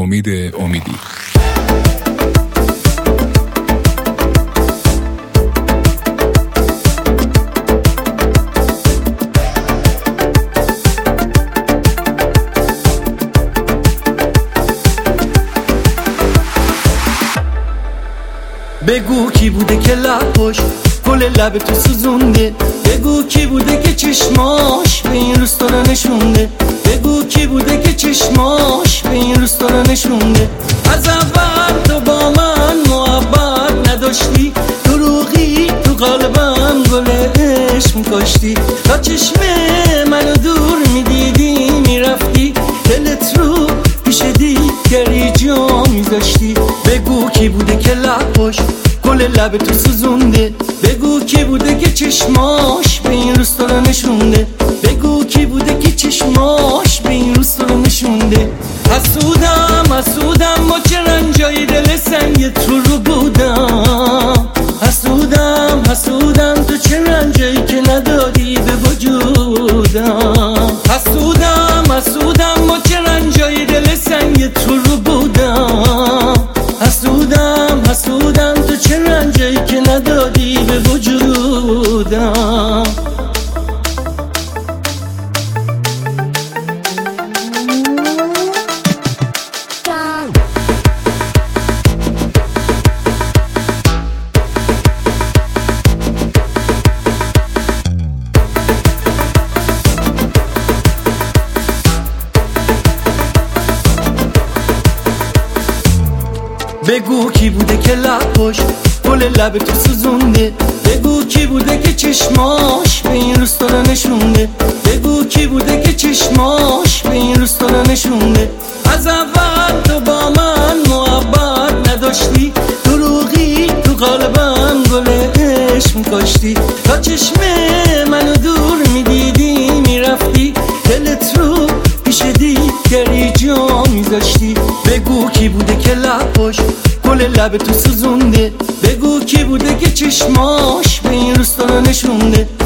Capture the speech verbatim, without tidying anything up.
امید امیدی. بگو کی بوده که لباش گل لب تو سوزونده، بگو کی بوده که چشماش به این روستا رو نشونده، بگو کی بوده که چشماش به این روستا رو نشونده. از اول تو با من محبت نداشتی، دروغی تو قلبم گل عشق می‌کاشتی، تا چشم منو دور میدیدی میرفتی، دلت رو پیش دیگری جا میذاشتی. بگو کی بوده که لباش گل لب تو سوزونده، بگو کی بوده که چشماش به این روستا رو نشونده، بگو کی بوده که چشماش به این روستا رو نشونده. حسودم حسودم با چه رنجای دل سنگ تو رو بودم، حسودم حسودم تو چه رنجایی که ندادی به وجودم، حسودم حسودم با چه رنجای دل سنگ تو رو بودم، حسودم حسودم تو چه رنجایی که ندادی به وجودم. بگو کی بوده که لباش گل لب تو سوزونده، بگو کی بوده که چشماش به این روستا رو نشونده، بگو کی بوده که چشماش به این روستا رو نشونده. از اول تو با من محبت نداشتی، دروغی تو قلبم گل عشق می‌کاشتی، تا چشم منو دور میدیدی میرفتی، دلت رو پیش دیگری جا میذاشتی. بگو کی بوده که لباش گل لب تو سوزونده، بگو کی بوده که چشماش به این روستا رو نشونده،